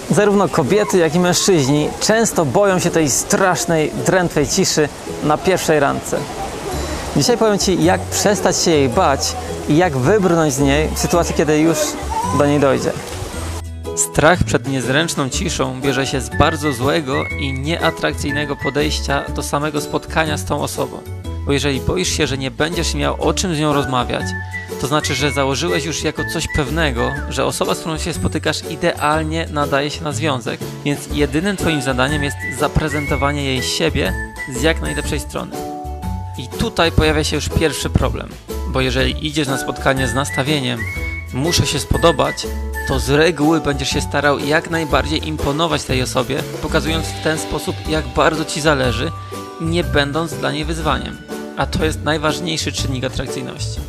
Zarówno kobiety, jak i mężczyźni często boją się tej strasznej, drętwej ciszy na pierwszej randce. Dzisiaj powiem Ci, jak przestać się jej bać i jak wybrnąć z niej w sytuacji, kiedy już do niej dojdzie. Strach przed niezręczną ciszą bierze się z bardzo złego i nieatrakcyjnego podejścia do samego spotkania z tą osobą. Bo jeżeli boisz się, że nie będziesz miał o czym z nią rozmawiać, to znaczy, że założyłeś już jako coś pewnego, że osoba, z którą się spotykasz, idealnie nadaje się na związek, więc jedynym Twoim zadaniem jest zaprezentowanie jej siebie z jak najlepszej strony. I tutaj pojawia się już pierwszy problem, bo jeżeli idziesz na spotkanie z nastawieniem muszę się spodobać, to z reguły będziesz się starał jak najbardziej imponować tej osobie, pokazując w ten sposób, jak bardzo Ci zależy, nie będąc dla niej wyzwaniem. A to jest najważniejszy czynnik atrakcyjności.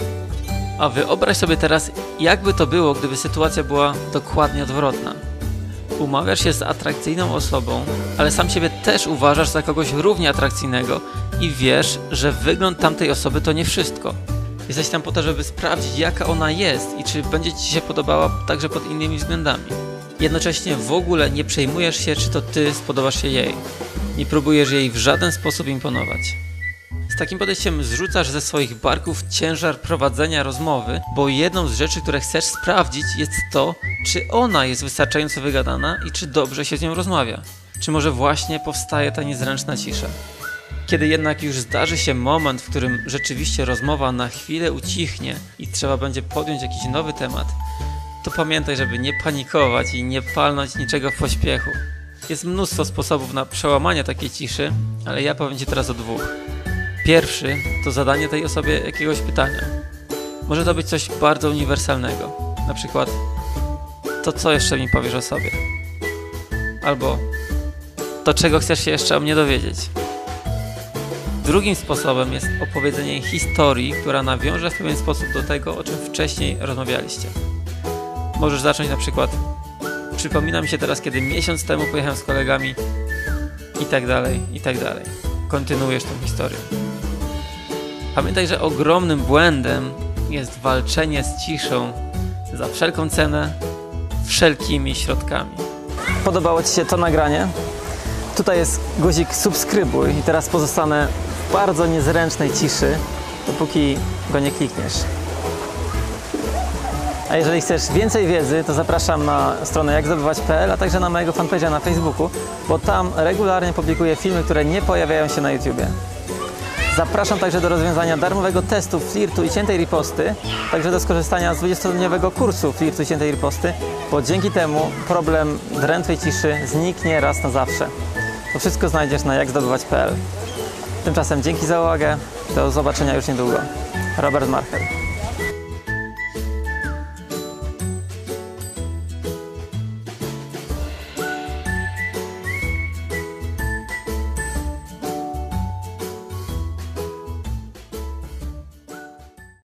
A wyobraź sobie teraz, jakby to było, gdyby sytuacja była dokładnie odwrotna. Umawiasz się z atrakcyjną osobą, ale sam siebie też uważasz za kogoś równie atrakcyjnego i wiesz, że wygląd tamtej osoby to nie wszystko. Jesteś tam po to, żeby sprawdzić, jaka ona jest i czy będzie Ci się podobała także pod innymi względami. Jednocześnie w ogóle nie przejmujesz się, czy to Ty spodobasz się jej. Nie próbujesz jej w żaden sposób imponować. Z takim podejściem zrzucasz ze swoich barków ciężar prowadzenia rozmowy, bo jedną z rzeczy, które chcesz sprawdzić, jest to, czy ona jest wystarczająco wygadana i czy dobrze się z nią rozmawia. Czy może właśnie powstaje ta niezręczna cisza. Kiedy jednak już zdarzy się moment, w którym rzeczywiście rozmowa na chwilę ucichnie i trzeba będzie podjąć jakiś nowy temat, to pamiętaj, żeby nie panikować i nie palnąć niczego w pośpiechu. Jest mnóstwo sposobów na przełamanie takiej ciszy, ale ja powiem Ci teraz o dwóch. Pierwszy to zadanie tej osobie jakiegoś pytania. Może to być coś bardzo uniwersalnego. Na przykład, to co jeszcze mi powiesz o sobie? Albo, to czego chcesz się jeszcze o mnie dowiedzieć? Drugim sposobem jest opowiedzenie historii, która nawiąże w pewien sposób do tego, o czym wcześniej rozmawialiście. Możesz zacząć na przykład, przypomina mi się teraz, kiedy miesiąc temu pojechałem z kolegami i tak dalej, i tak dalej. Kontynuujesz tą historię. Pamiętaj, że ogromnym błędem jest walczenie z ciszą za wszelką cenę, wszelkimi środkami. Podobało Ci się to nagranie? Tutaj jest guzik subskrybuj i teraz pozostanę w bardzo niezręcznej ciszy, dopóki go nie klikniesz. A jeżeli chcesz więcej wiedzy, to zapraszam na stronę jakzdobywać.pl, a także na mojego fanpage'a na Facebooku, bo tam regularnie publikuję filmy, które nie pojawiają się na YouTubie. Zapraszam także do rozwiązania darmowego testu flirtu i ciętej riposty, także do skorzystania z 20-dniowego kursu flirtu i ciętej riposty, bo dzięki temu problem drętwej ciszy zniknie raz na zawsze. To wszystko znajdziesz na jakzdobywać.pl. Tymczasem dzięki za uwagę, do zobaczenia już niedługo. Robert Marchel.